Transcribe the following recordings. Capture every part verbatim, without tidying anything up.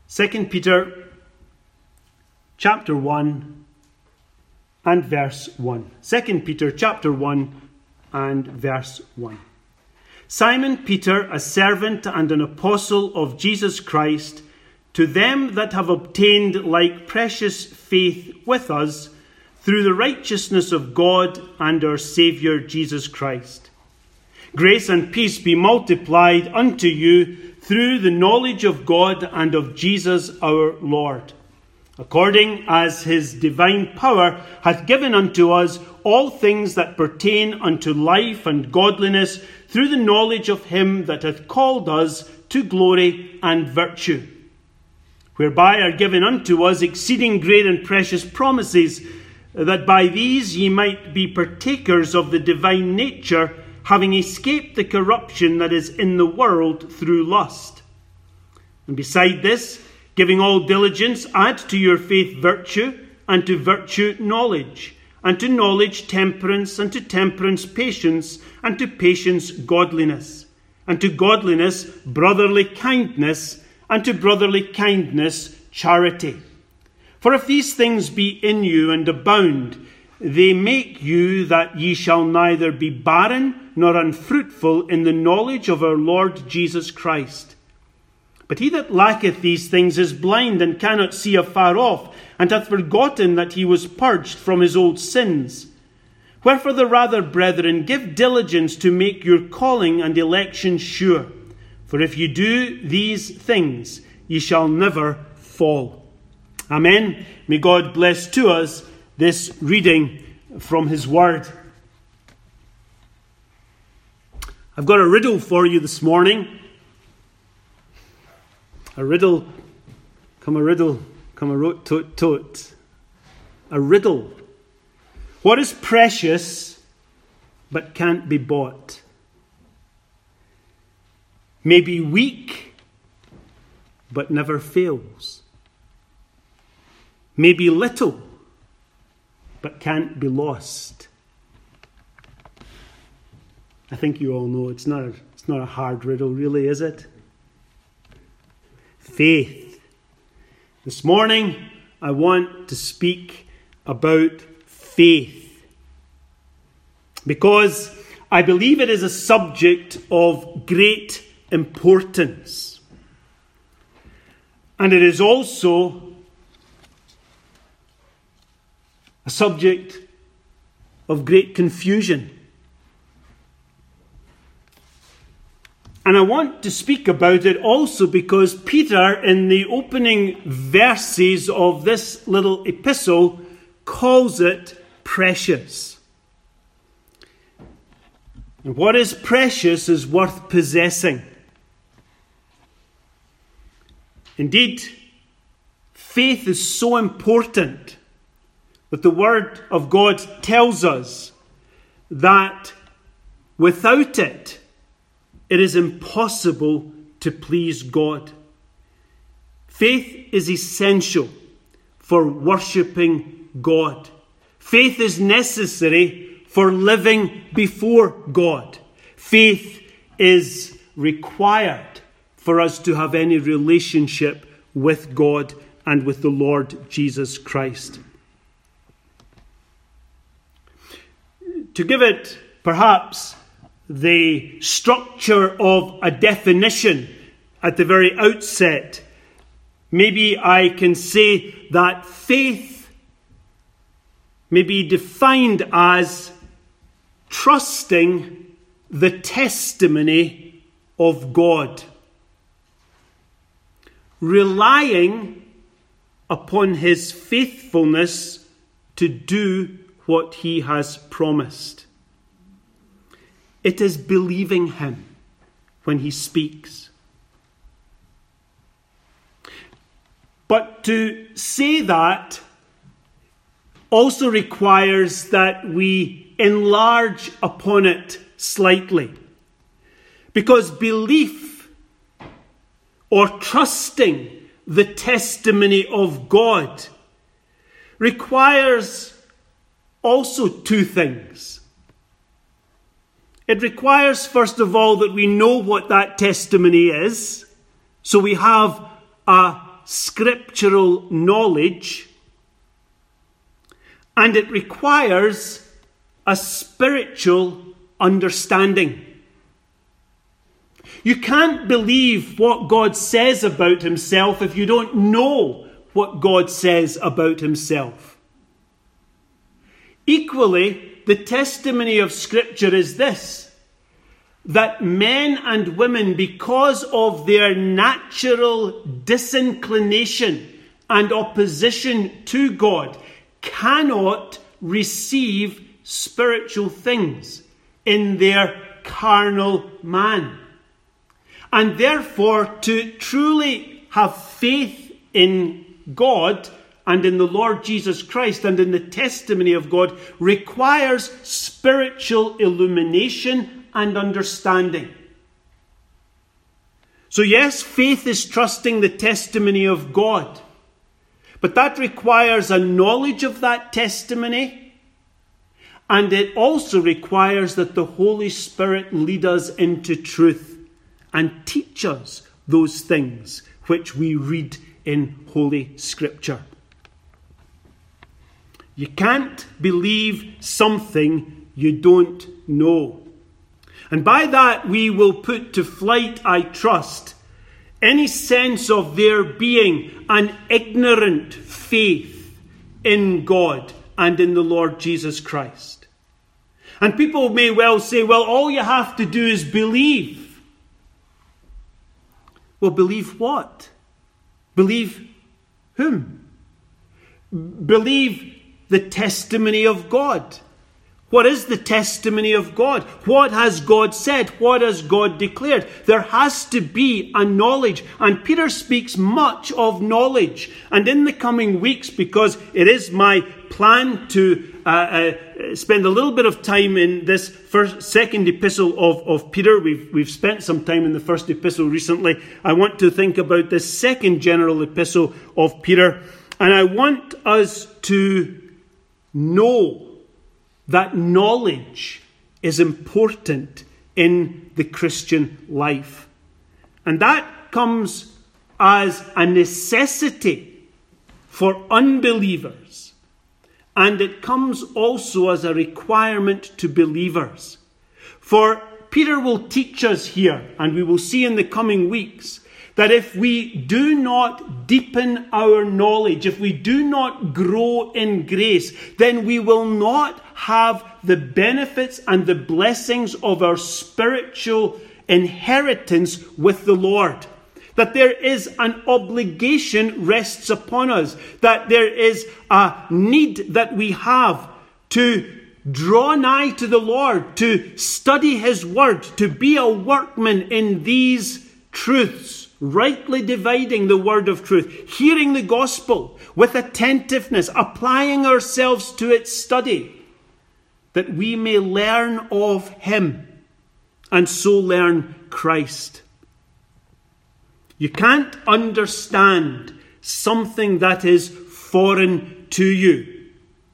Second Peter chapter one and verse one. Second Peter chapter one and verse one. Simon Peter, a servant and an apostle of Jesus Christ, to them that have obtained like precious faith with us through the righteousness of God and our Saviour Jesus Christ. Grace and peace be multiplied unto you through the knowledge of God and of Jesus our Lord, according as his divine power hath given unto us all things that pertain unto life and godliness, through the knowledge of him that hath called us to glory and virtue, whereby are given unto us exceeding great and precious promises, that by these ye might be partakers of the divine nature, having escaped the corruption that is in the world through lust. And beside this, giving all diligence, add to your faith virtue, and to virtue knowledge, and to knowledge temperance, and to temperance patience, and to patience godliness, and to godliness brotherly kindness, and to brotherly kindness charity. For if these things be in you and abound, they make you that ye shall neither be barren nor unfruitful in the knowledge of our Lord Jesus Christ. But he that lacketh these things is blind and cannot see afar off, and hath forgotten that he was purged from his old sins. Wherefore the rather, brethren, give diligence to make your calling and election sure. For if you do these things, ye shall never fall. Amen. May God bless to us this reading from his word. I've got a riddle for you this morning. A riddle, come a riddle, come a rote tote tote. A riddle. What is precious but can't be bought? May be weak but never fails. May be little but can't be lost. I think you all know it's not a, it's not a hard riddle, really, is it? Faith. This morning, I want to speak about faith, because I believe it is a subject of great importance. And it is also a subject of great confusion. And I want to speak about it also because Peter, in the opening verses of this little epistle, calls it precious. And what is precious is worth possessing. Indeed, faith is so important that the Word of God tells us that without it, it is impossible to please God. Faith is essential for worshipping God. Faith is necessary for living before God. Faith is required for us to have any relationship with God and with the Lord Jesus Christ. To give it perhaps the structure of a definition at the very outset, maybe I can say that faith may be defined as trusting the testimony of God, relying upon his faithfulness to do what he has promised. It is believing him when he speaks. But to say that also requires that we enlarge upon it slightly. Because belief or trusting the testimony of God requires also two things. It requires, first of all, that we know what that testimony is. So we have a scriptural knowledge, and it requires a spiritual understanding. You can't believe what God says about himself if you don't know what God says about himself. Equally, the testimony of Scripture is this: that men and women, because of their natural disinclination and opposition to God, cannot receive spiritual things in their carnal man. And therefore, to truly have faith in God and in the Lord Jesus Christ and in the testimony of God requires spiritual illumination and understanding. So yes, faith is trusting the testimony of God, but that requires a knowledge of that testimony, and it also requires that the Holy Spirit lead us into truth and teach us those things which we read in Holy Scripture. You can't believe something you don't know. And by that we will put to flight, I trust, any sense of there being an ignorant faith in God and in the Lord Jesus Christ. And people may well say, well, all you have to do is believe. Well, believe what? Believe whom? Believe the testimony of God. What is the testimony of God? What has God said? What has God declared? There has to be a knowledge. And Peter speaks much of knowledge. And in the coming weeks, because it is my plan to uh, uh, spend a little bit of time in this first, second epistle of, of Peter. We've, we've spent some time in the first epistle recently. I want to think about the second general epistle of Peter. And I want us to know that knowledge is important in the Christian life. And that comes as a necessity for unbelievers. And it comes also as a requirement to believers. For Peter will teach us here, and we will see in the coming weeks, that if we do not deepen our knowledge, if we do not grow in grace, then we will not have the benefits and the blessings of our spiritual inheritance with the Lord. That there is an obligation rests upon us. That there is a need that we have to draw nigh to the Lord, to study his word, to be a workman in these truths. Rightly dividing the word of truth, hearing the gospel with attentiveness, applying ourselves to its study, that we may learn of him and so learn Christ. You can't understand something that is foreign to you.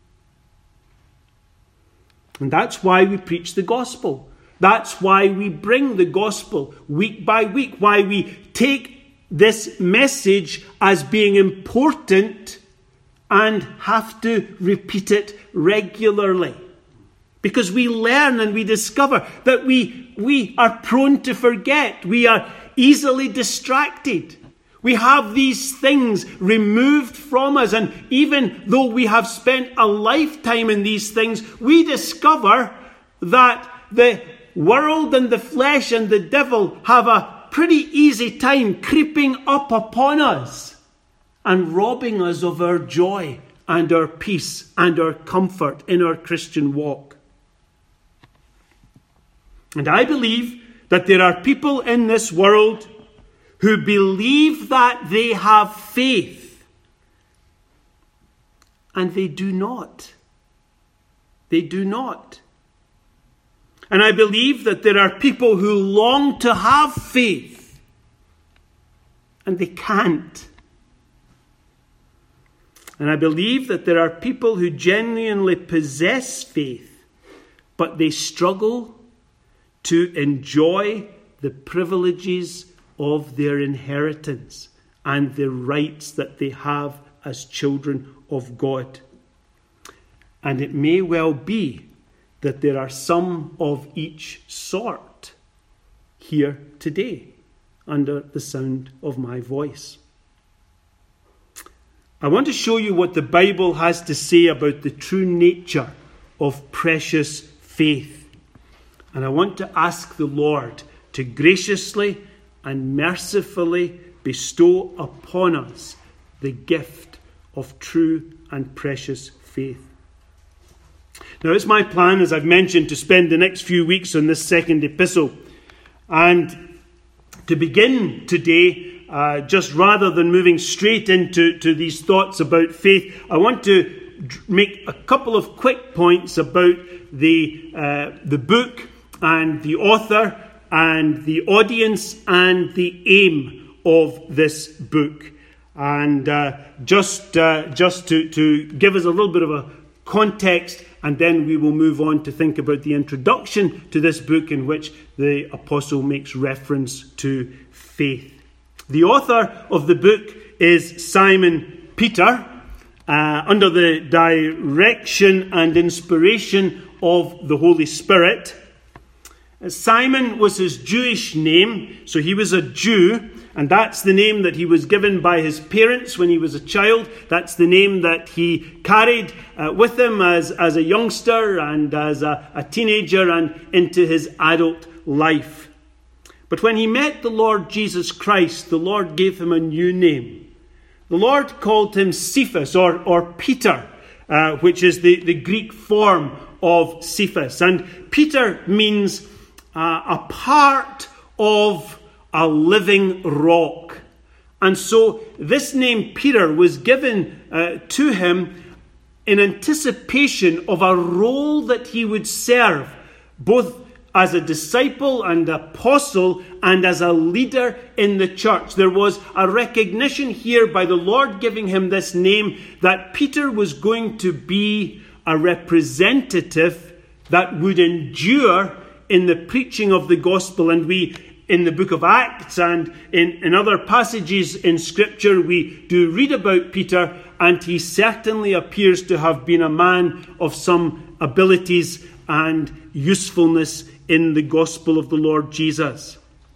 And that's why we preach the gospel. That's why we bring the gospel week by week, why we take this message as being important and have to repeat it regularly. Because we learn and we discover that we, we are prone to forget. We are easily distracted. We have these things removed from us, and even though we have spent a lifetime in these things, we discover that the world and the flesh and the devil have a pretty easy time creeping up upon us and robbing us of our joy and our peace and our comfort in our Christian walk. And I believe that there are people in this world who believe that they have faith, and they do not. They do not. And I believe that there are people who long to have faith, and they can't. And I believe that there are people who genuinely possess faith, but they struggle to enjoy the privileges of their inheritance and the rights that they have as children of God. And it may well be that there are some of each sort here today under the sound of my voice. I want to show you what the Bible has to say about the true nature of precious faith. And I want to ask the Lord to graciously and mercifully bestow upon us the gift of true and precious faith. Now, it's my plan, as I've mentioned, to spend the next few weeks on this second epistle. And to begin today, uh, just rather than moving straight into to these thoughts about faith, I want to make a couple of quick points about the uh, the book and the author and the audience and the aim of this book. And uh, just uh, just to, to give us a little bit of a context, and then we will move on to think about the introduction to this book in which the apostle makes reference to faith. The author of the book is Simon Peter, uh, under the direction and inspiration of the Holy Spirit. Simon was his Jewish name, so he was a Jew, and that's the name that he was given by his parents when he was a child. That's the name that he carried uh, with him as, as a youngster and as a, a teenager and into his adult life. But when he met the Lord Jesus Christ, the Lord gave him a new name. The Lord called him Cephas, or, or Peter, uh, which is the, the Greek form of Cephas. And Peter means Uh, a part of a living rock. And so this name Peter was given uh, to him in anticipation of a role that he would serve, both as a disciple and apostle and as a leader in the church. There was a recognition here by the Lord giving him this name that Peter was going to be a representative that would endure in the preaching of the gospel. And we, in the book of Acts and in, in other passages in Scripture, we do read about Peter, and he certainly appears to have been a man of some abilities and usefulness in the gospel of the Lord Jesus.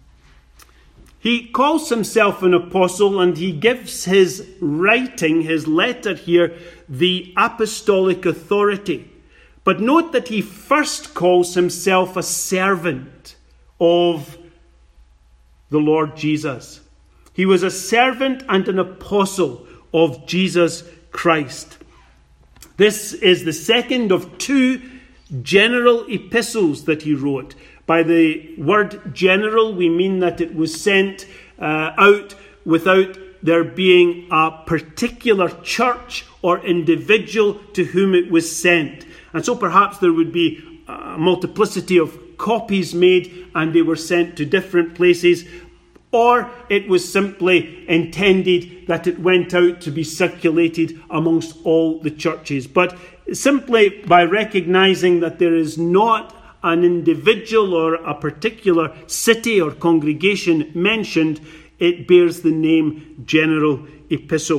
He calls himself an apostle, and he gives his writing, his letter here, the apostolic authority. But note that he first calls himself a servant of the Lord Jesus. He was a servant and an apostle of Jesus Christ. This is the second of two general epistles that he wrote. By the word general, we mean that it was sent uh, out without there being a particular church or individual to whom it was sent. And so perhaps there would be a multiplicity of copies made and they were sent to different places. Or it was simply intended that it went out to be circulated amongst all the churches. But simply by recognizing that there is not an individual or a particular city or congregation mentioned, it bears the name General Epistle.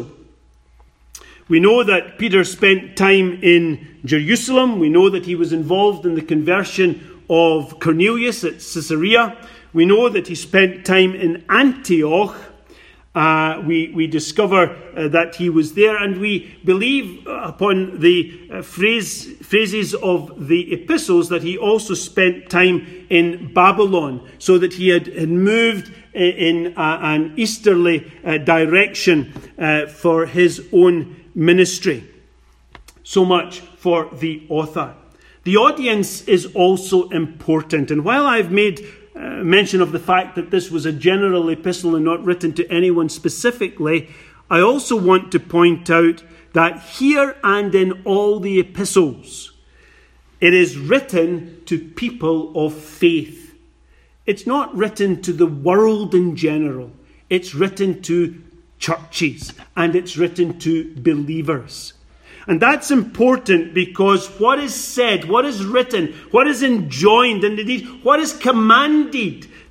We know that Peter spent time in Jerusalem. We know that he was involved in the conversion of Cornelius at Caesarea. We know that he spent time in Antioch. Uh, we, we discover uh, that he was there, and we believe uh, upon the uh, phrase, phrases of the epistles that he also spent time in Babylon, so that he had, had moved in, in uh, an easterly uh, direction uh, for his own ministry. So much for the author. The audience is also important. And while I've made uh, mention of the fact that this was a general epistle and not written to anyone specifically, I also want to point out that here and in all the epistles, it is written to people of faith. It's not written to the world in general. It's written to churches, and it's written to believers. And that's important because what is said, what is written, what is enjoined, and indeed what is commanded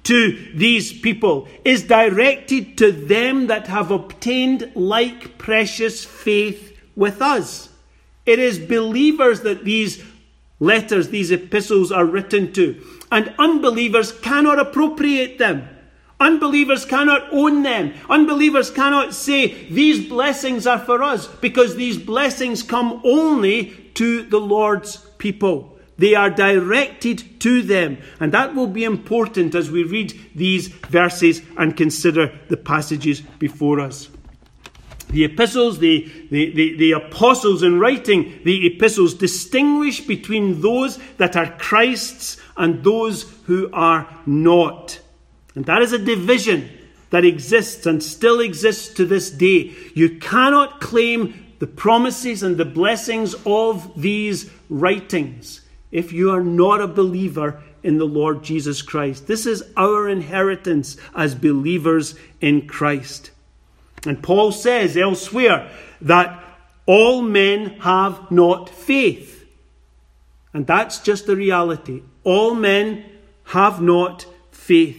to these people is directed to them that have obtained like precious faith with us. It is believers that these letters, these epistles are written to. And unbelievers cannot appropriate them. Unbelievers cannot own them. Unbelievers cannot say, these blessings are for us, because these blessings come only to the Lord's people. They are directed to them. And that will be important as we read these verses and consider the passages before us. The epistles, the, the, the, the apostles in writing the epistles distinguish between those that are Christ's and those who are not. And that is a division that exists and still exists to this day. You cannot claim the promises and the blessings of these writings if you are not a believer in the Lord Jesus Christ. This is our inheritance as believers in Christ. And Paul says elsewhere that all men have not faith. And that's just the reality. All men have not faith.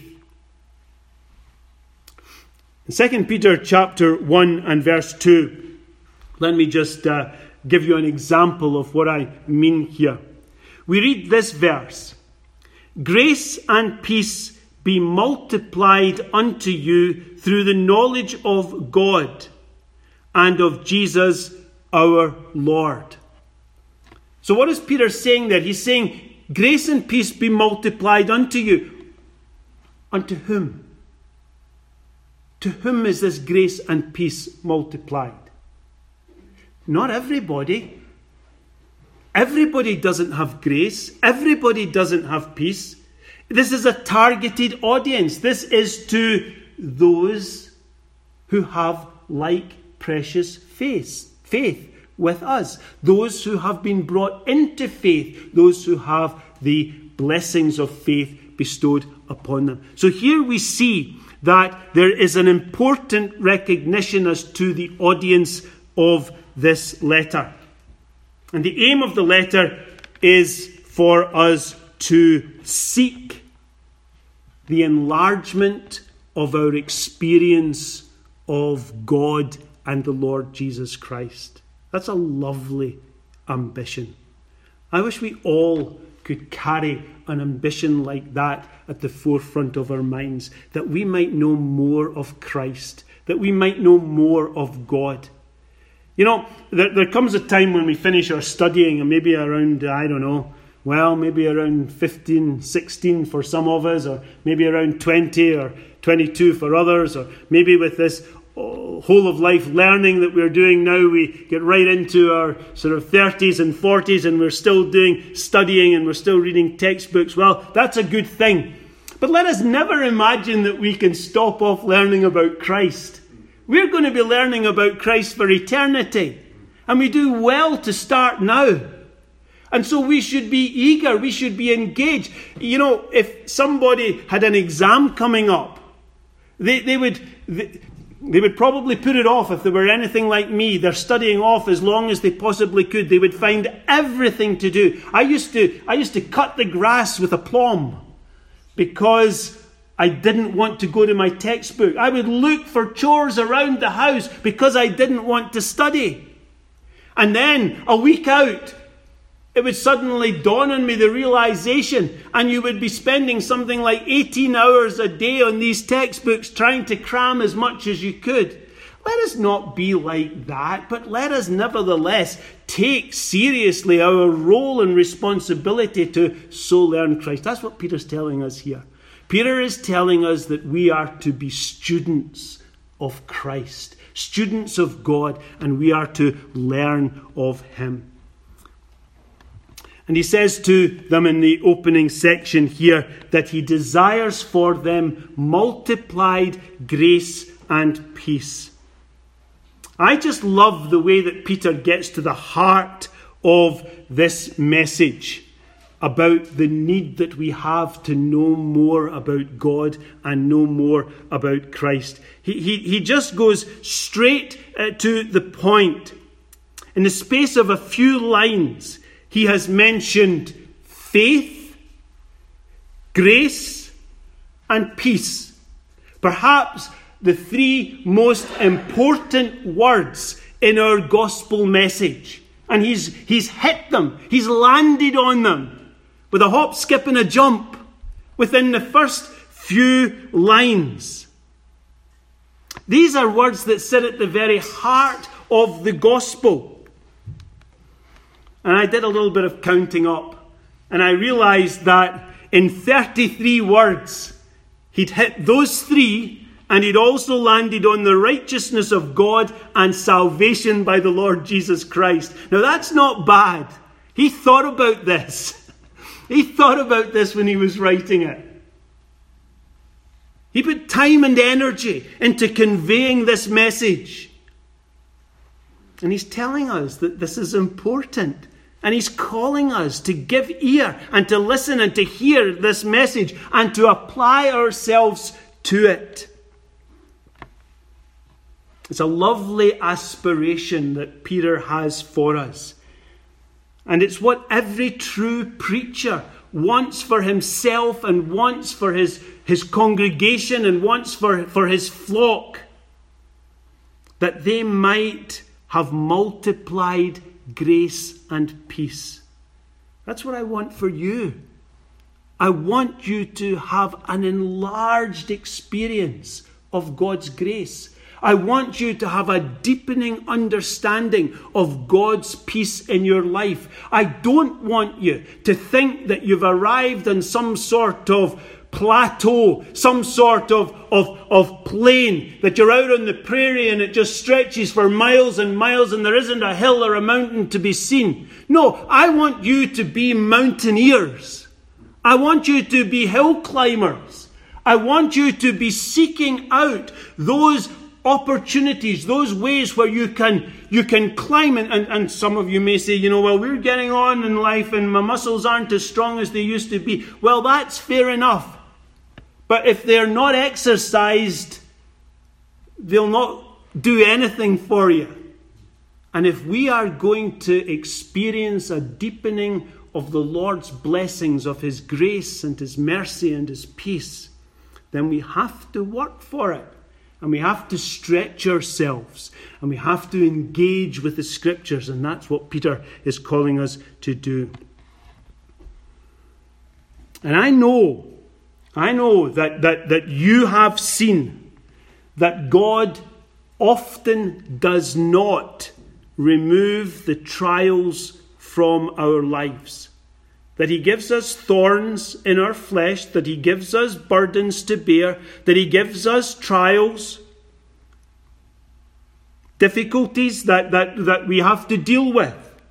In Second Peter chapter one and verse two, let me just uh, give you an example of what I mean here. We read this verse: "Grace and peace be multiplied unto you through the knowledge of God and of Jesus our Lord." So what is Peter saying there? He's saying, grace and peace be multiplied unto you. Unto whom? To whom is this grace and peace multiplied? Not everybody. Everybody doesn't have grace. Everybody doesn't have peace. This is a targeted audience. This is to those who have like precious faith, faith with us. Those who have been brought into faith. Those who have the blessings of faith bestowed upon them. So here we see that there is an important recognition as to the audience of this letter. And the aim of the letter is for us to seek the enlargement of our experience of God and the Lord Jesus Christ. That's a lovely ambition. I wish we all could carry an ambition like that at the forefront of our minds, that we might know more of Christ, that we might know more of God. You know, there, there comes a time when we finish our studying, and maybe around, I don't know, well, maybe around fifteen, sixteen for some of us, or maybe around twenty or twenty-two for others, or maybe with this whole of life learning that we're doing now, we get right into our sort of thirties and forties and we're still doing studying and we're still reading textbooks. Well, that's a good thing. But let us never imagine that we can stop off learning about Christ. We're going to be learning about Christ for eternity. And we do well to start now. And so we should be eager. We should be engaged. You know, if somebody had an exam coming up, they, they would... They, They would probably put it off if they were anything like me. They're studying off as long as they possibly could. They would find everything to do. I used to, I used to cut the grass with a plomb because I didn't want to go to my textbook. I would look for chores around the house because I didn't want to study. And then a week out, it would suddenly dawn on me the realization, and you would be spending something like eighteen hours a day on these textbooks trying to cram as much as you could. Let us not be like that, but let us nevertheless take seriously our role and responsibility to so learn Christ. That's what Peter's telling us here. Peter is telling us that we are to be students of Christ, students of God, and we are to learn of Him. And he says to them in the opening section here that he desires for them multiplied grace and peace. I just love the way that Peter gets to the heart of this message about the need that we have to know more about God and know more about Christ. He, he, he just goes straight uh, to the point. In the space of a few lines, he has mentioned faith, grace, and peace. Perhaps the three most important words in our gospel message. And he's, he's hit them. He's landed on them with a hop, skip and a jump within the first few lines. These are words that sit at the very heart of the gospel. And I did a little bit of counting up, and I realized that in thirty-three words, he'd hit those three, and he'd also landed on the righteousness of God and salvation by the Lord Jesus Christ. Now that's not bad. He thought about this. He thought about this when he was writing it. He put time and energy into conveying this message. And he's telling us that this is important. And he's calling us to give ear and to listen and to hear this message and to apply ourselves to it. It's a lovely aspiration that Peter has for us. And it's what every true preacher wants for himself and wants for his, his congregation and wants for, for his flock. That they might have multiplied grace and peace. That's what I want for you. I want you to have an enlarged experience of God's grace. I want you to have a deepening understanding of God's peace in your life. I don't want you to think that you've arrived on some sort of plateau, some sort of, of, of plain, that you're out on the prairie and it just stretches for miles and miles and there isn't a hill or a mountain to be seen. No, I want you to be mountaineers. I want you to be hill climbers. I want you to be seeking out those opportunities, those ways where you can you can climb. And, and, and some of you may say, you know, well, we're getting on in life and my muscles aren't as strong as they used to be. Well, that's fair enough. But if they're not exercised, they'll not do anything for you. And if we are going to experience a deepening of the Lord's blessings, of his grace and his mercy and his peace, then we have to work for it. And we have to stretch ourselves. And we have to engage with the scriptures. And that's what Peter is calling us to do. And I know, I know that, that, that you have seen that God often does not remove the trials from our lives. That he gives us thorns in our flesh, that he gives us burdens to bear, that he gives us trials, difficulties that, that, that we have to deal with.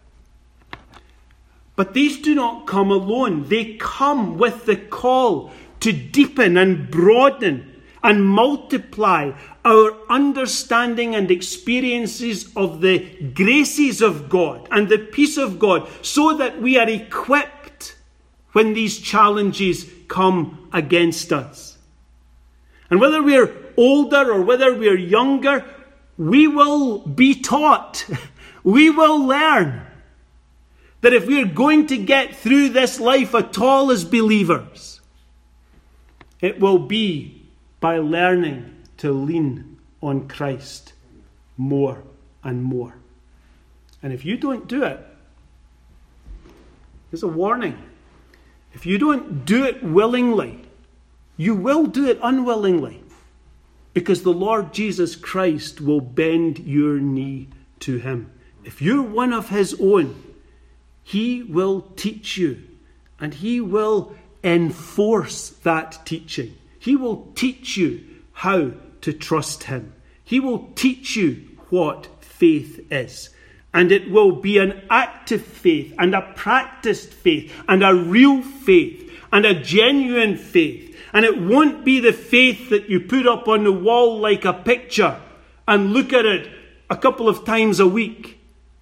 But these do not come alone. They come with the call to deepen and broaden and multiply our understanding and experiences of the graces of God and the peace of God, so that we are equipped when these challenges come against us. And whether we're older or whether we're younger, we will be taught, we will learn that if we're going to get through this life at all as believers, it will be by learning to lean on Christ more and more. And if you don't do it, there's a warning. If you don't do it willingly, you will do it unwillingly, because the Lord Jesus Christ will bend your knee to him. If you're one of his own, he will teach you, and he will enforce that teaching. He will teach you how to trust him. He will teach you what faith is. And it will be an active faith and a practiced faith and a real faith and a genuine faith. And it won't be the faith that you put up on the wall like a picture and look at it a couple of times a week.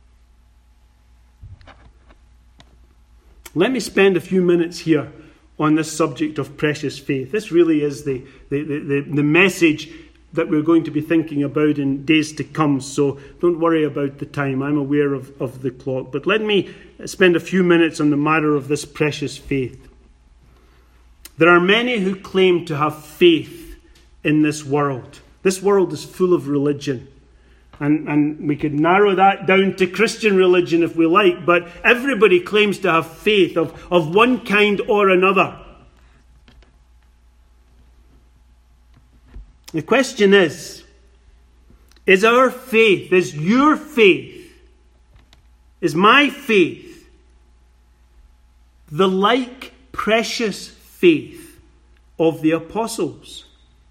Let me spend a few minutes here on this subject of precious faith. This really is the, the, the, the, the message that we're going to be thinking about in days to come. So don't worry about the time. I'm aware of, of the clock. But let me spend a few minutes on the matter of this precious faith. There are many who claim to have faith in this world. This world is full of religion. And, and we could narrow that down to Christian religion if we like, but everybody claims to have faith of, of one kind or another. The question is, is our faith, is your faith, is my faith the like precious faith of the apostles?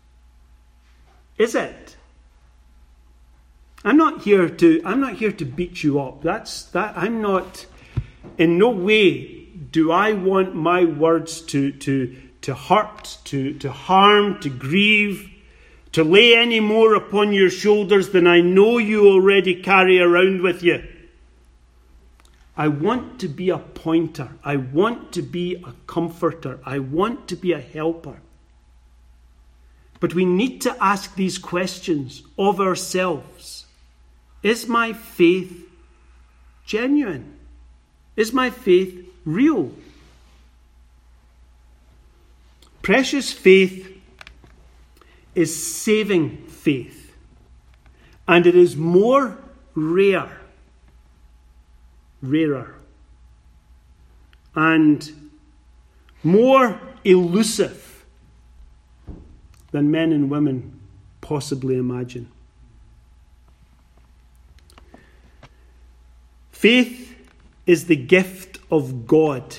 Is it? I'm not here to I'm not here to beat you up. That's that I'm not in no way do I want my words to to to hurt, to, to harm, to grieve, to lay any more upon your shoulders than I know you already carry around with you. I want to be a pointer. I want to be a comforter. I want to be a helper. But we need to ask these questions of ourselves. Is my faith genuine? Is my faith real? Precious faith is saving faith. And it is more rare, rarer, and more elusive than men and women possibly imagine. Faith is the gift of God.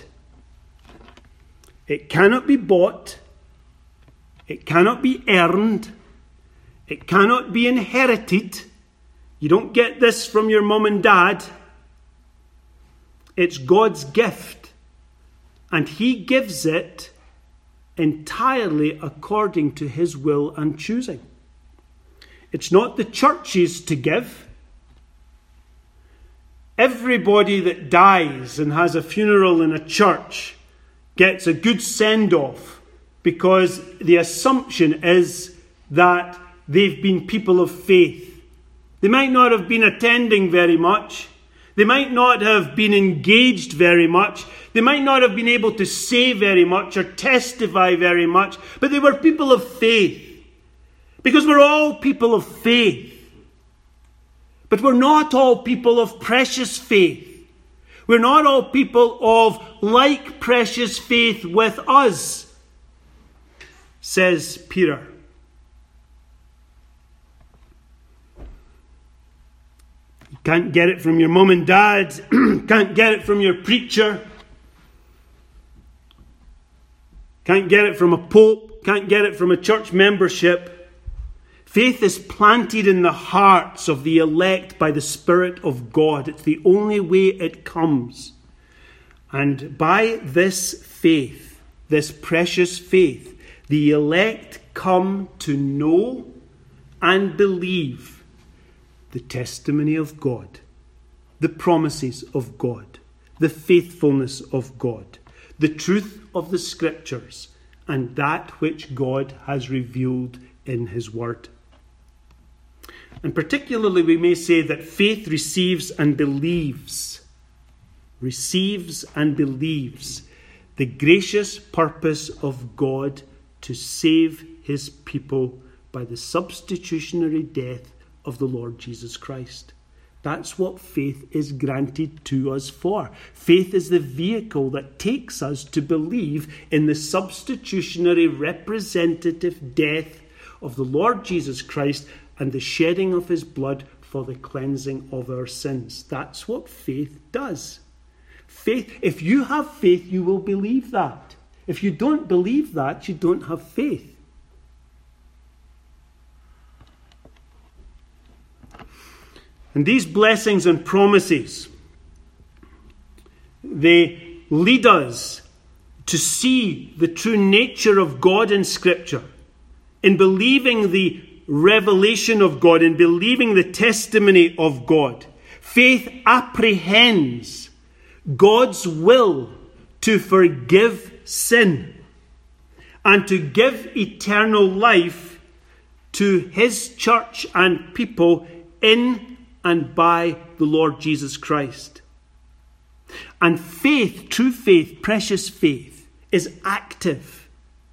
It cannot be bought. It cannot be earned. It cannot be inherited. You don't get this from your mum and dad. It's God's gift. And He gives it entirely according to His will and choosing. It's not the church's to give. Everybody that dies and has a funeral in a church gets a good send-off because the assumption is that they've been people of faith. They might not have been attending very much. They might not have been engaged very much. They might not have been able to say very much or testify very much, but they were people of faith. Because we're all people of faith. But we're not all people of precious faith. We're not all people of like precious faith with us, says Peter. You can't get it from your mum and dad. Can't get it from your preacher. Can't get it from a pope. Can't get it from a church membership. Faith is planted in the hearts of the elect by the Spirit of God. It's the only way it comes. And by this faith, this precious faith, the elect come to know and believe the testimony of God, the promises of God, the faithfulness of God, the truth of the Scriptures, and that which God has revealed in His Word. And particularly we may say that faith receives and believes, receives and believes the gracious purpose of God to save His people by the substitutionary death of the Lord Jesus Christ. That's what faith is granted to us for. Faith is the vehicle that takes us to believe in the substitutionary representative death of the Lord Jesus Christ and the shedding of His blood for the cleansing of our sins. That's what faith does. Faith, if you have faith, you will believe that. If you don't believe that, you don't have faith. And these blessings and promises, they lead us to see the true nature of God in Scripture, in believing the revelation of God, in believing the testimony of God. Faith apprehends God's will to forgive sin and to give eternal life to His church and people in and by the Lord Jesus Christ. And faith, true faith, precious faith, is active.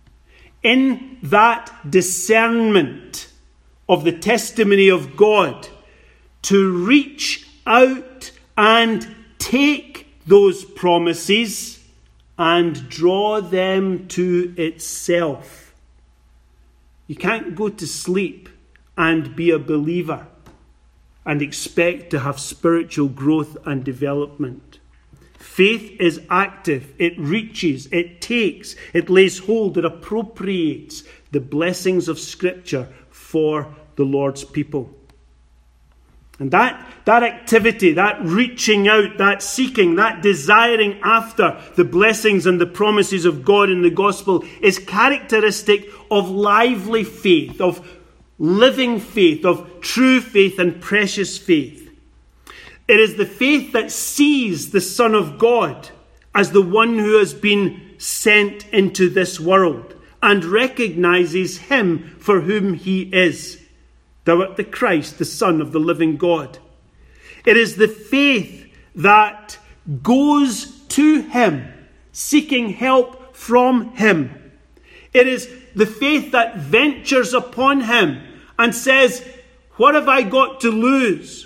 in that discernment of the testimony of God, to reach out and take those promises and draw them to itself. You can't go to sleep and be a believer and expect to have spiritual growth and development. Faith is active. It reaches, it takes, it lays hold, it appropriates the blessings of Scripture for the Lord's people. And that, that activity, that reaching out, that seeking, that desiring after the blessings and the promises of God in the gospel is characteristic of lively faith, of living faith, of true faith and precious faith. It is the faith that sees the Son of God as the one who has been sent into this world and recognizes him for whom he is. Thou art the Christ, the Son of the living God. It is the faith that goes to him, seeking help from him. It is the faith that ventures upon him and says, what have I got to lose?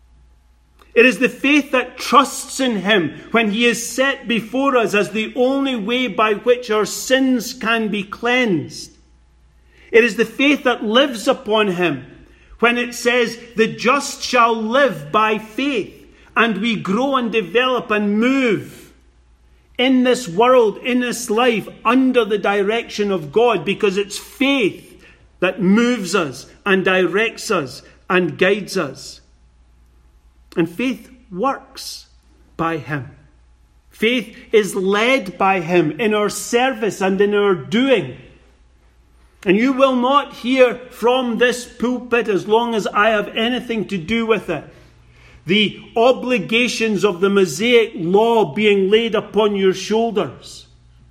It is the faith that trusts in him when he is set before us as the only way by which our sins can be cleansed. It is the faith that lives upon him when it says, the just shall live by faith, and we grow and develop and move in this world, in this life, under the direction of God, because it's faith that moves us and directs us and guides us. And faith works by him. Faith is led by him in our service and in our doing. And you will not hear from this pulpit, as long as I have anything to do with it, the obligations of the Mosaic law being laid upon your shoulders.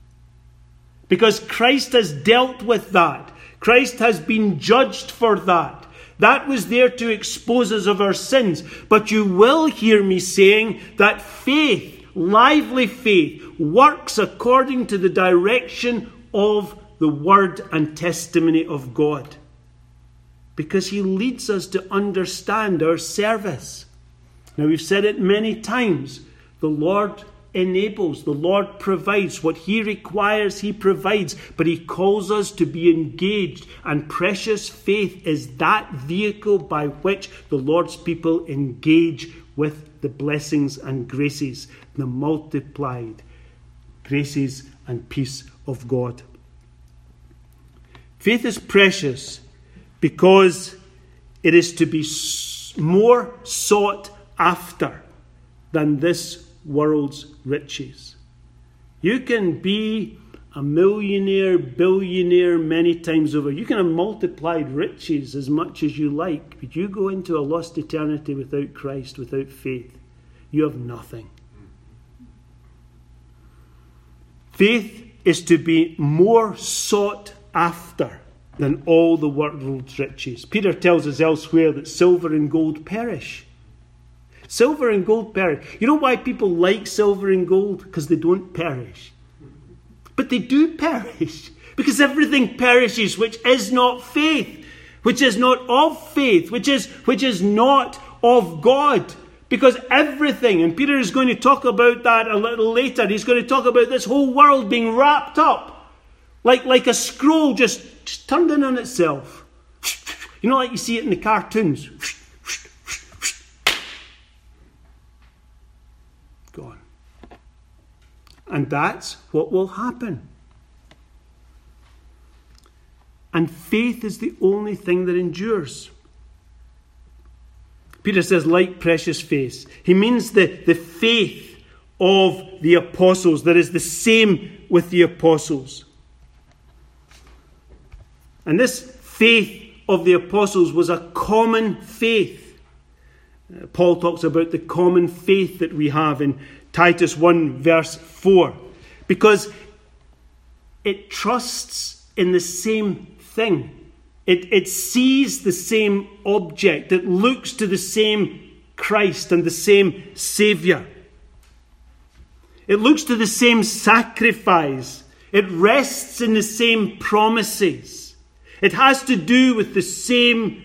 Because Christ has dealt with that. Christ has been judged for that. That was there to expose us of our sins. But you will hear me saying that faith, lively faith, works according to the direction of the word and testimony of God. Because he leads us to understand our service. Now, we've said it many times. The Lord enables, the Lord provides. What he requires, he provides. But he calls us to be engaged. And precious faith is that vehicle by which the Lord's people engage with the blessings and graces, the multiplied graces and peace of God. Faith is precious because it is to be more sought after than this world's riches. You can be a millionaire, billionaire many times over. You can have multiplied riches as much as you like, but you go into a lost eternity without Christ, without faith, you have nothing. Faith is to be more sought after than all the world's riches. Peter tells us elsewhere that silver and gold perish. Silver and gold perish. You know why people like silver and gold? Because they don't perish. But they do perish. Because everything perishes which is not faith, which is not of faith, which is, which is not of God. Because everything, and Peter is going to talk about that a little later, he's going to talk about this whole world being wrapped up like, like a scroll just, just turned in on itself. You know, like you see it in the cartoons. Gone. And that's what will happen. And faith is the only thing that endures. Peter says, like precious faith. He means the, the faith of the apostles that is the same with the apostles. And this faith of the apostles was a common faith. Uh, Paul talks about the common faith that we have in Titus one verse four. Because it trusts in the same thing. It, it sees the same object. It looks to the same Christ and the same Saviour. It looks to the same sacrifice. It rests in the same promises. It has to do with the same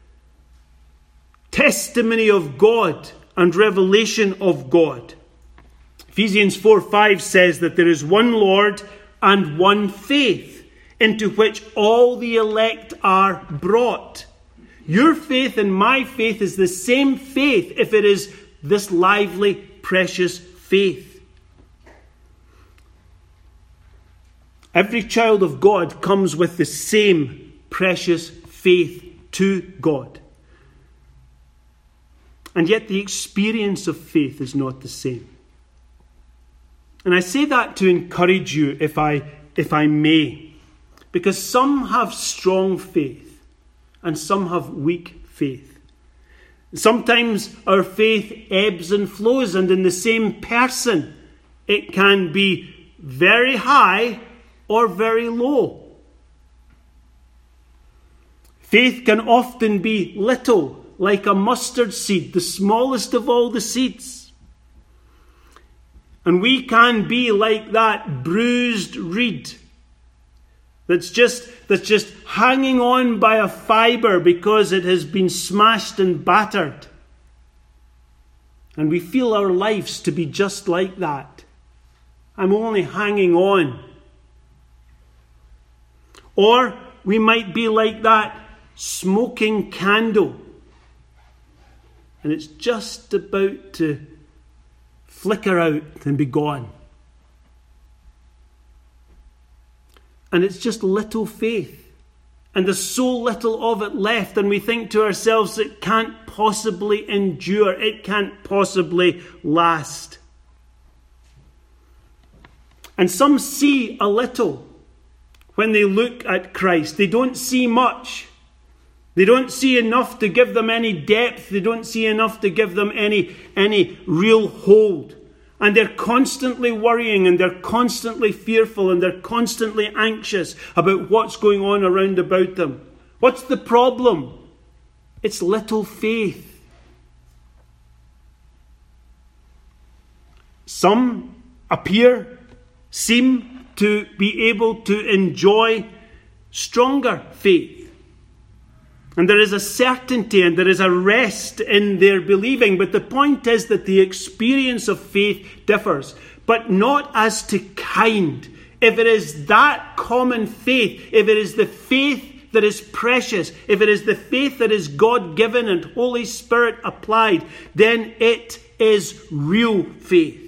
testimony of God and revelation of God. Ephesians four five says that there is one Lord and one faith, into which all the elect are brought. Your faith and my faith is the same faith if it is this lively, precious faith. Every child of God comes with the same precious faith to God. And yet the experience of faith is not the same. And I say that to encourage you, if I, if I may, because some have strong faith and some have weak faith. Sometimes our faith ebbs and flows, and in the same person it can be very high or very low. Faith can often be little, like a mustard seed, the smallest of all the seeds. And we can be like that bruised reed that's just, that's just hanging on by a fibre because it has been smashed and battered. And we feel our lives to be just like that. I'm only hanging on. Or we might be like that smoking candle, and it's just about to flicker out and be gone. And it's just little faith. And there's so little of it left, and we think to ourselves, it can't possibly endure. It can't possibly last. And some see a little when they look at Christ. They don't see much. They don't see enough to give them any depth. They don't see enough to give them any, any real hold. And they're constantly worrying, and they're constantly fearful, and they're constantly anxious about what's going on around about them. What's the problem? It's little faith. Some appear, seem to be able to enjoy stronger faith. And there is a certainty and there is a rest in their believing. But the point is that the experience of faith differs. But not as to kind. If it is that common faith, if it is the faith that is precious, if it is the faith that is God-given and Holy Spirit applied, then it is real faith.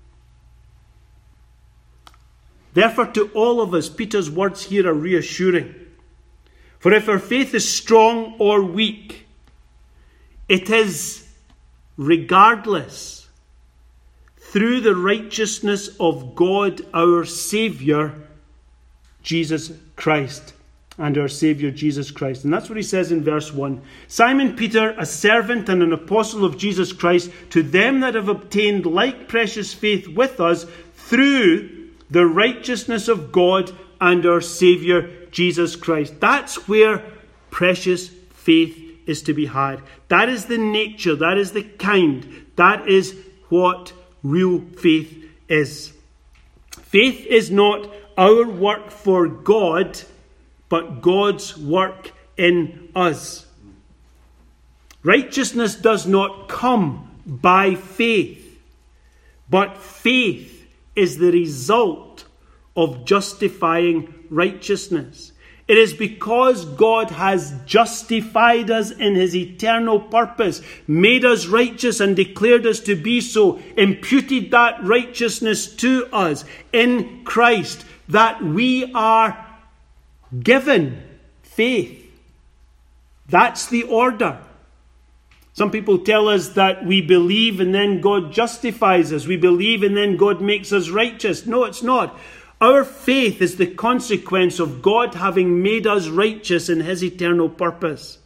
Therefore, to all of us, Peter's words here are reassuring. For if our faith is strong or weak, it is regardless through the righteousness of God our Saviour, Jesus Christ, and our Saviour Jesus Christ. And that's what he says in verse one. Simon Peter, a servant and an apostle of Jesus Christ, to them that have obtained like precious faith with us through the righteousness of God and our Saviour Jesus Christ. That's where precious faith is to be had. That is the nature, that is the kind, that is what real faith is. Faith is not our work for God, but God's work in us. Righteousness does not come by faith, but faith is the result of justifying righteousness. It is because God has justified us in his eternal purpose, made us righteous and declared us to be so, imputed that righteousness to us in Christ, that we are given faith. That's the order. Some people tell us that we believe and then God justifies us. We believe and then God makes us righteous. No, it's not. Our faith is the consequence of God having made us righteous in his eternal purpose.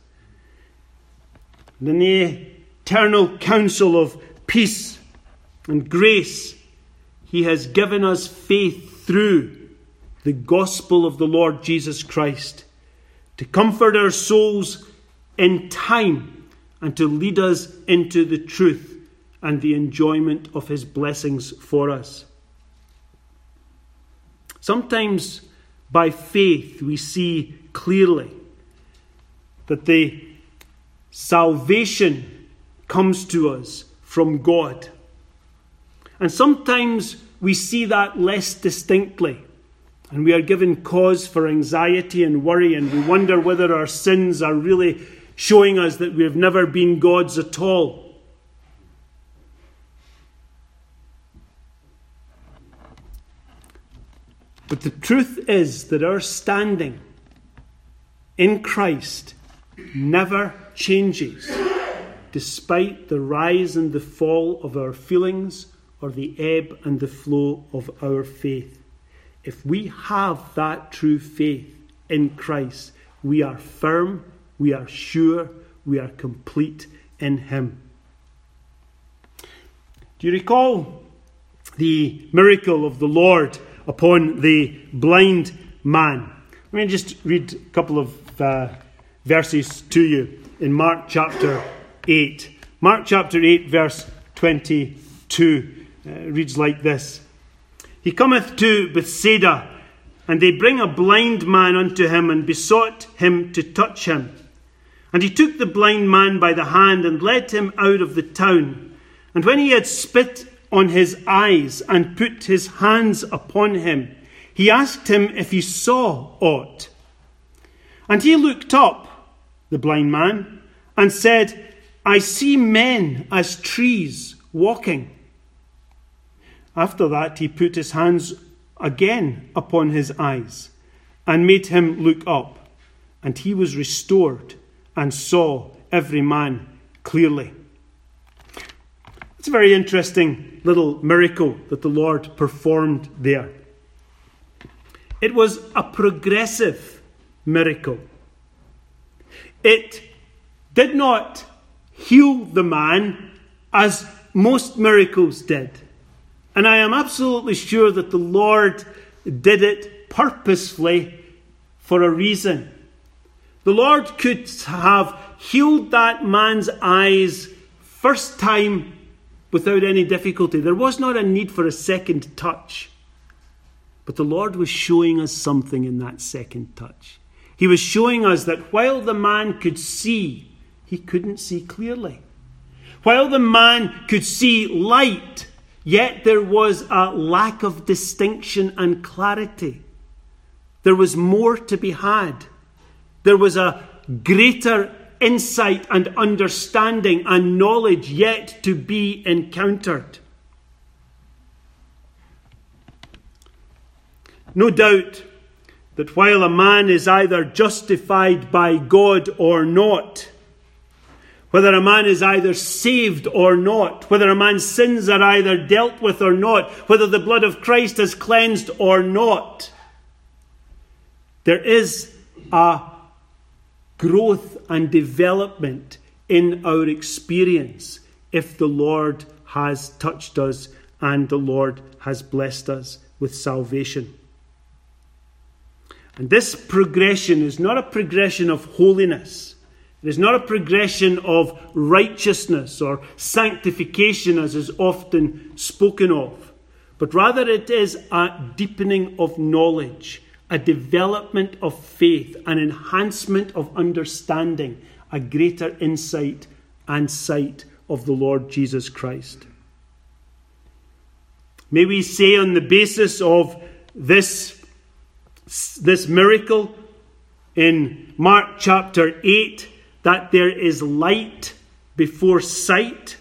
In the eternal counsel of peace and grace, he has given us faith through the gospel of the Lord Jesus Christ to comfort our souls in time and to lead us into the truth and the enjoyment of his blessings for us. Sometimes by faith we see clearly that the salvation comes to us from God. And sometimes we see that less distinctly, and we are given cause for anxiety and worry, and we wonder whether our sins are really showing us that we have never been God's at all. But the truth is that our standing in Christ never changes, despite the rise and the fall of our feelings or the ebb and the flow of our faith. If we have that true faith in Christ, we are firm, we are sure, we are complete in Him. Do you recall the miracle of the Lord upon the blind man? Let me just read a couple of uh, verses to you in Mark chapter eight. Mark chapter eight, verse twenty-two. Uh, reads like this. He cometh to Bethsaida, and they bring a blind man unto him, and besought him to touch him. And he took the blind man by the hand, and led him out of the town. And when he had spit on his eyes, and put his hands upon him, he asked him if he saw aught. And he looked up, the blind man, and said, I see men as trees walking. After that, he put his hands again upon his eyes and made him look up. And he was restored and saw every man clearly. It's a very interesting little miracle that the Lord performed there. It was a progressive miracle. It did not heal the man as most miracles did. And I am absolutely sure that the Lord did it purposefully for a reason. The Lord could have healed that man's eyes first time without any difficulty. There was not a need for a second touch. But the Lord was showing us something in that second touch. He was showing us that while the man could see, he couldn't see clearly. While the man could see light, yet there was a lack of distinction and clarity. There was more to be had. There was a greater insight and understanding and knowledge yet to be encountered. No doubt that while a man is either justified by God or not, whether a man is either saved or not, whether a man's sins are either dealt with or not, whether the blood of Christ has cleansed or not, there is a growth and development in our experience if the Lord has touched us and the Lord has blessed us with salvation. And this progression is not a progression of holiness. It is not a progression of righteousness or sanctification as is often spoken of, but rather it is a deepening of knowledge, a development of faith, an enhancement of understanding, a greater insight and sight of the Lord Jesus Christ. May we say on the basis of this, this miracle in Mark chapter eight, that there is light before sight.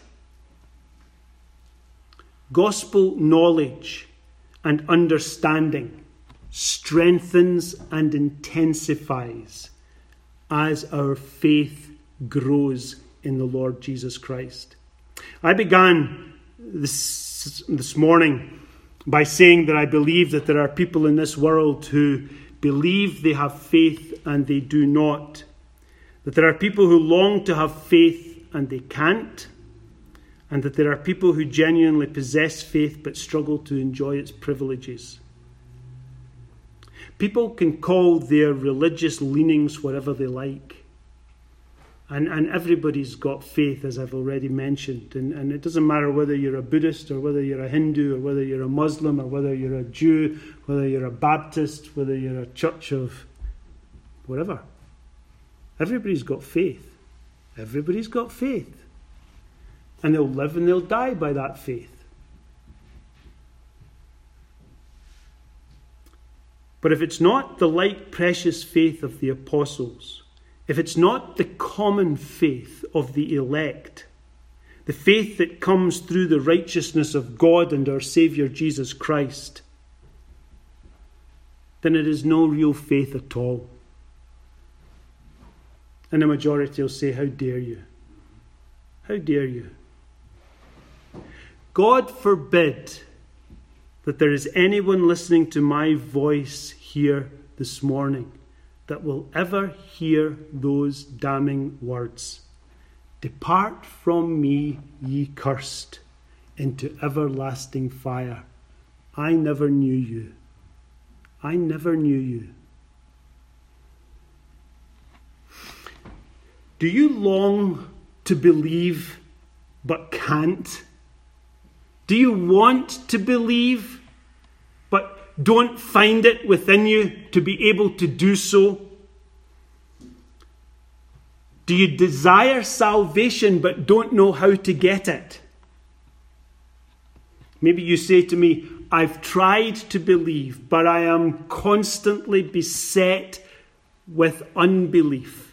Gospel knowledge and understanding strengthens and intensifies as our faith grows in the Lord Jesus Christ. I began this, this morning by saying that I believe that there are people in this world who believe they have faith and they do not. That there are people who long to have faith and they can't. And that there are people who genuinely possess faith but struggle to enjoy its privileges. People can call their religious leanings whatever they like. And, and everybody's got faith, as I've already mentioned. And, and it doesn't matter whether you're a Buddhist or whether you're a Hindu or whether you're a Muslim or whether you're a Jew, whether you're a Baptist, whether you're a church of whatever. Everybody's got faith. Everybody's got faith. And they'll live and they'll die by that faith. But if it's not the light, precious faith of the apostles, if it's not the common faith of the elect, the faith that comes through the righteousness of God and our Saviour Jesus Christ, then it is no real faith at all. And the majority will say, how dare you? How dare you? God forbid that there is anyone listening to my voice here this morning that will ever hear those damning words. Depart from me, ye cursed, into everlasting fire. I never knew you. I never knew you. Do you long to believe but can't? Do you want to believe but don't find it within you to be able to do so? Do you desire salvation but don't know how to get it? Maybe you say to me, I've tried to believe, but I am constantly beset with unbelief.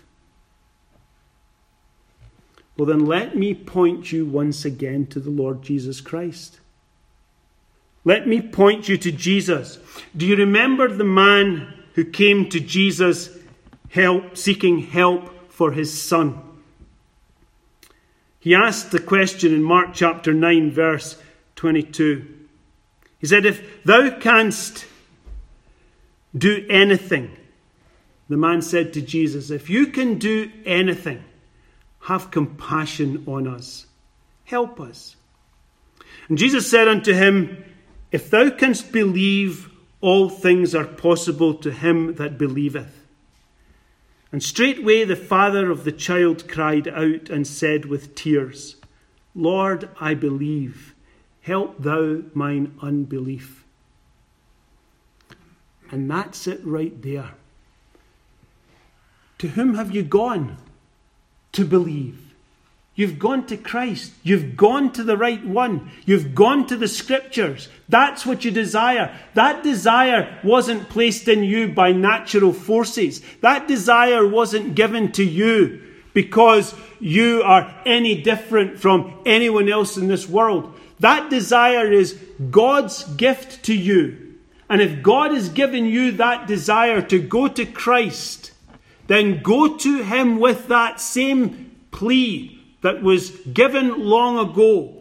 Well, then let me point you once again to the Lord Jesus Christ. Let me point you to Jesus. Do you remember the man who came to Jesus help, seeking help for his son? He asked the question in Mark chapter nine, verse twenty-two. He said, if thou canst do anything, the man said to Jesus, if you can do anything, have compassion on us. Help us. And Jesus said unto him, if thou canst believe, all things are possible to him that believeth. And straightway the father of the child cried out and said with tears, Lord, I believe. Help thou mine unbelief. And that's it right there. To whom have you gone to believe? You've gone to Christ. You've gone to the right one. You've gone to the Scriptures. That's what you desire. That desire wasn't placed in you by natural forces. That desire wasn't given to you because you are any different from anyone else in this world. That desire is God's gift to you. And if God has given you that desire to go to Christ, then go to him with that same plea that was given long ago.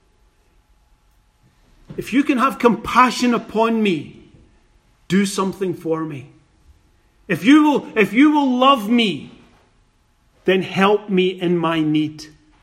If you can have compassion upon me, do something for me. If you will, if you will love me, then help me in my need.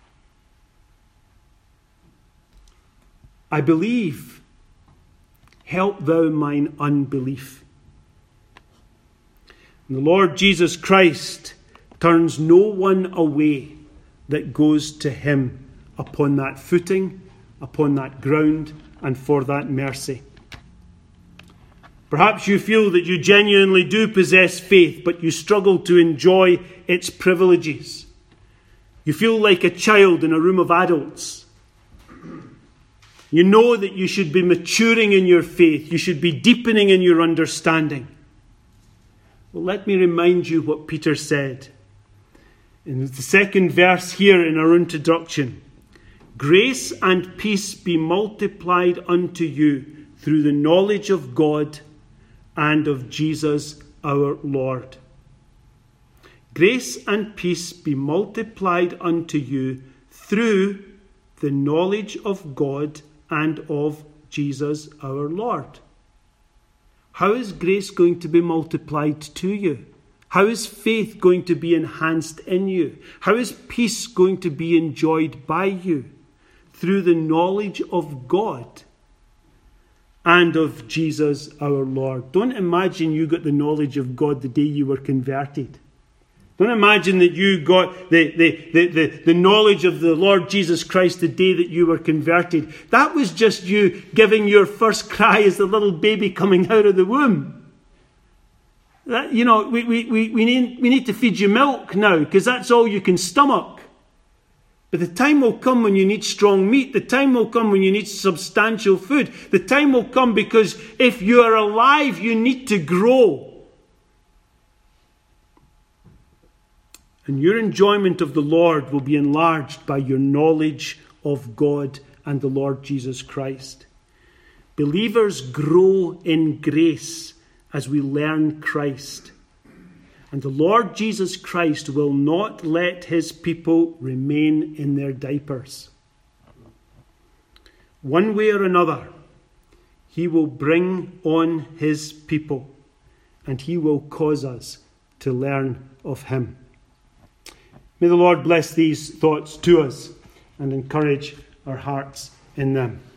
I believe. Help thou mine unbelief. And the Lord Jesus Christ turns no one away that goes to him upon that footing, upon that ground, and for that mercy. Perhaps you feel that you genuinely do possess faith, but you struggle to enjoy its privileges. You feel like a child in a room of adults. You know that you should be maturing in your faith. You should be deepening in your understanding. Well, let me remind you what Peter said. In the second verse here in our introduction, grace and peace be multiplied unto you through the knowledge of God and of Jesus our Lord. Grace and peace be multiplied unto you through the knowledge of God and of Jesus our Lord. How is grace going to be multiplied to you? How is faith going to be enhanced in you? How is peace going to be enjoyed by you? Through the knowledge of God and of Jesus our Lord. Don't imagine you got the knowledge of God the day you were converted. Don't imagine that you got the, the, the, the, the knowledge of the Lord Jesus Christ the day that you were converted. That was just you giving your first cry as the little baby coming out of the womb. That, you know, we, we, we, we, need, we need to feed you milk now because that's all you can stomach. But the time will come when you need strong meat. The time will come when you need substantial food. The time will come because if you are alive, you need to grow. And your enjoyment of the Lord will be enlarged by your knowledge of God and the Lord Jesus Christ. Believers grow in grace as we learn Christ. And the Lord Jesus Christ will not let his people remain in their diapers. One way or another, he will bring on his people, and he will cause us to learn of him. May the Lord bless these thoughts to us and encourage our hearts in them.